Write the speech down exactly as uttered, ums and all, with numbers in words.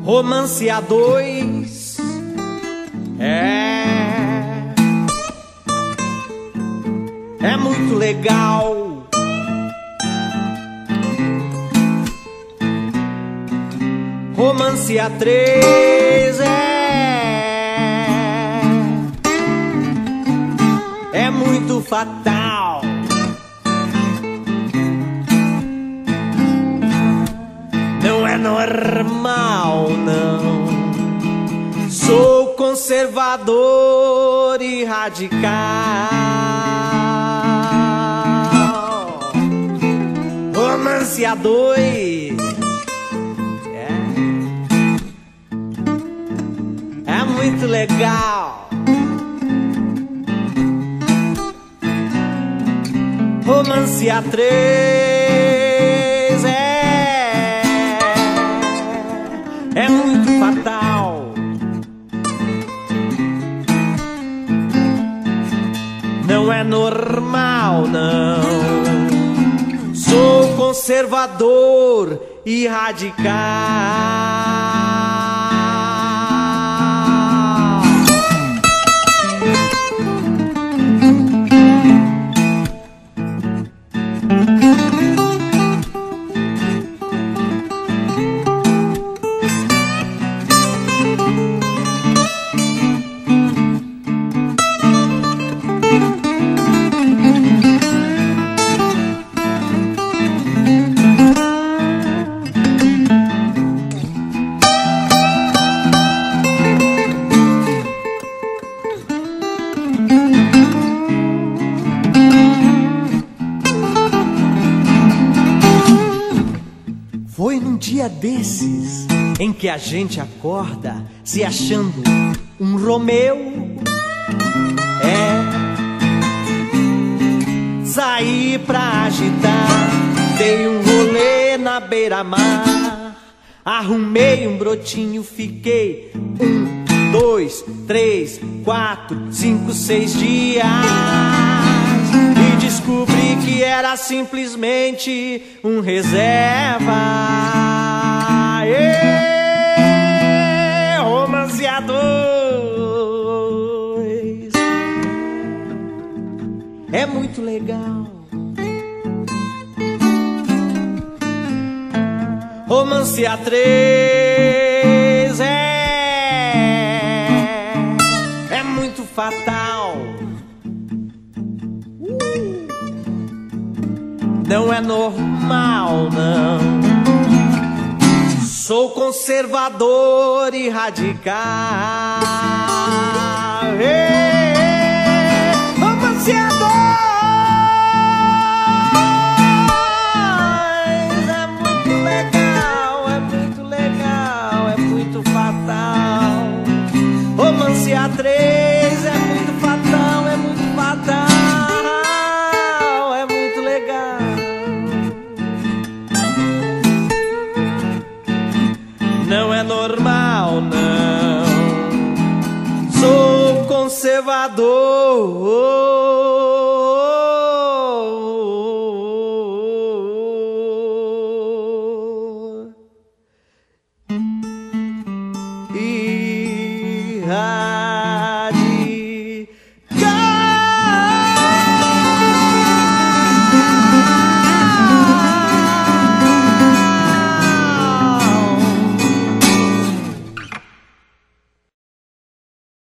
Romance a dois é é muito legal. Romance a três é é muito fatal. Não é normal, não. Sou conservador e radical. Romance a dois é, é muito legal. Romance a três é é muito fatal. Não é normal, não. Sou conservador e radical. Foi num dia desses em que a gente acorda se achando um Romeu. É, saí pra agitar, dei um rolê na beira-mar, arrumei um brotinho, fiquei um, dois, três, quatro, cinco, seis dias. E descobri que era simplesmente um reserva. Ê, romance a dois é muito legal. Romance a três é é muito fatal. Não é normal, não. Sou conservador e radical. Ei, romance a dois é muito legal, é muito legal, é muito fatal. Romance a três é muito fatal, é muito fatal. Não é normal, não. Sou conservador e radical.